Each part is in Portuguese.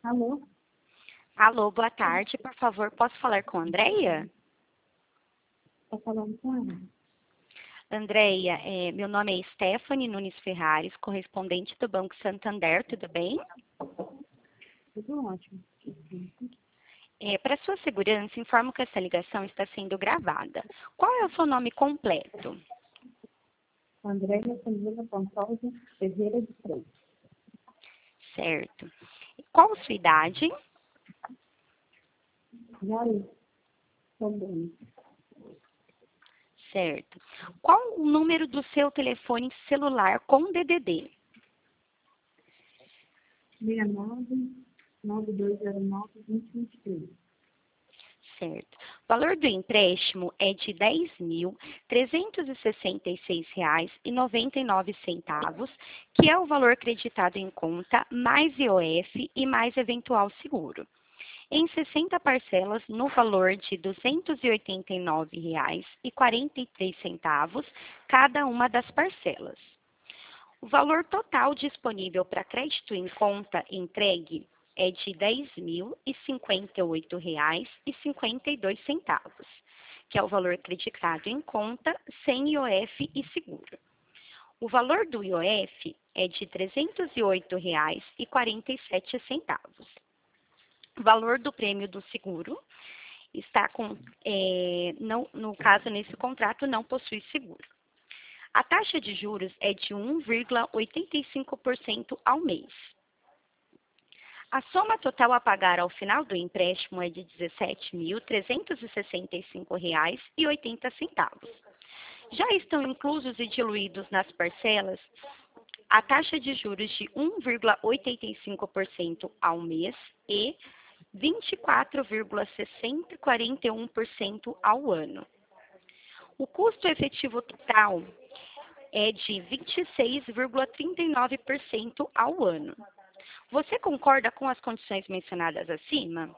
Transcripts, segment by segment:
Alô? Alô, boa tarde. Por favor, posso falar com a Andréia? Tá falando com ela? Andréia, meu nome é Stephanie Nunes Ferrares, correspondente do Banco Santander, tudo bem? Tudo ótimo. Para sua segurança, informo que essa ligação está sendo gravada. Qual é o seu nome completo? Andréia Camila Pantoja Ferreira de Freitas. Certo. Qual a sua idade? Jair, também. Certo. Qual o número do seu telefone celular com DDD? 69-9209-2023. Certo. O valor do empréstimo é de R$ 10.366,99, que é o valor creditado em conta, mais IOF e mais eventual seguro, em 60 parcelas no valor de R$ 289,43 cada uma das parcelas. O valor total disponível para crédito em conta entregue é de R$ 10.058,52, que é o valor creditado em conta sem IOF e seguro. O valor do IOF é de R$ 308,47. O valor do prêmio do seguro está no caso, nesse contrato, não possui seguro. A taxa de juros é de 1,85% ao mês. A soma total a pagar ao final do empréstimo é de R$ 17.365,80. Já estão inclusos e diluídos nas parcelas a taxa de juros de 1,85% ao mês e 24,641% ao ano. O custo efetivo total é de 26,39% ao ano. Você concorda com as condições mencionadas acima?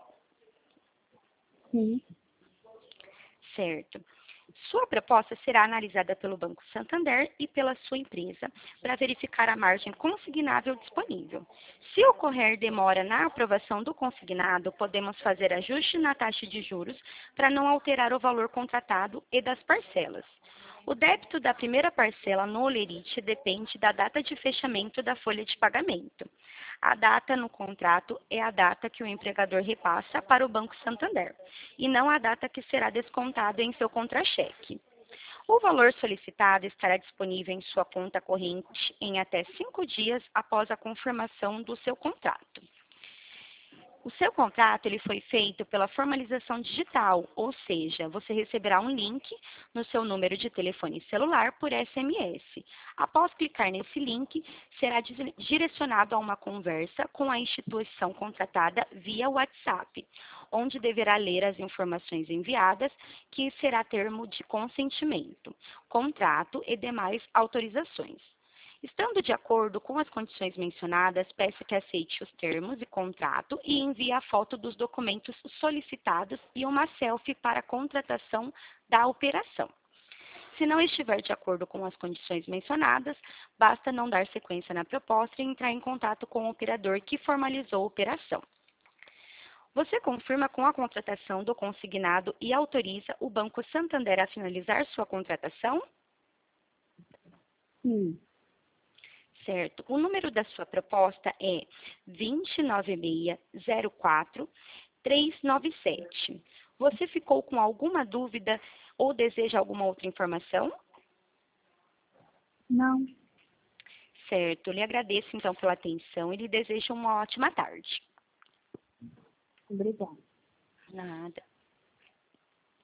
Sim. Certo. Sua proposta será analisada pelo Banco Santander e pela sua empresa para verificar a margem consignável disponível. Se ocorrer demora na aprovação do consignado, podemos fazer ajuste na taxa de juros para não alterar o valor contratado e das parcelas. O débito da primeira parcela no holerite depende da data de fechamento da folha de pagamento. A data no contrato é a data que o empregador repassa para o Banco Santander, e não a data que será descontado em seu contra-cheque. O valor solicitado estará disponível em sua conta corrente em até 5 dias após a confirmação do seu contrato. O seu contrato ele foi feito pela formalização digital, ou seja, você receberá um link no seu número de telefone celular por SMS. Após clicar nesse link, será direcionado a uma conversa com a instituição contratada via WhatsApp, onde deverá ler as informações enviadas, que será termo de consentimento, contrato e demais autorizações. Estando de acordo com as condições mencionadas, peço que aceite os termos e contrato e envie a foto dos documentos solicitados e uma selfie para a contratação da operação. Se não estiver de acordo com as condições mencionadas, basta não dar sequência na proposta e entrar em contato com o operador que formalizou a operação. Você confirma com a contratação do consignado e autoriza o Banco Santander a finalizar sua contratação? Sim. Certo. O número da sua proposta é 29604-397. Você ficou com alguma dúvida ou deseja alguma outra informação? Não. Certo. Lhe agradeço, então, pela atenção e lhe desejo uma ótima tarde. Obrigada. Nada.